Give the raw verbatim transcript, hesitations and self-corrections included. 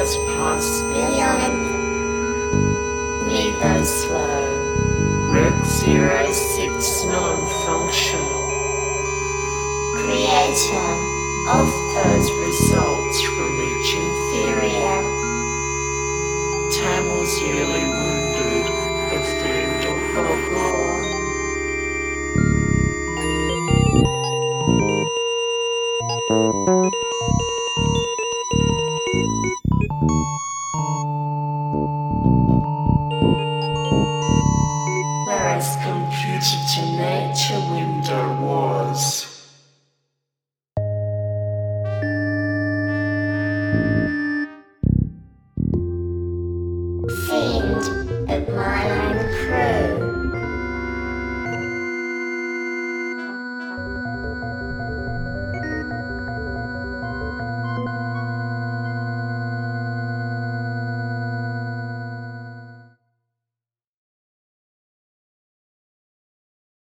was past beyond neither slow. Red zero six non-functional. Creator of those results from each inferior. Tammuz yearly wounded, the fiend of Bogor.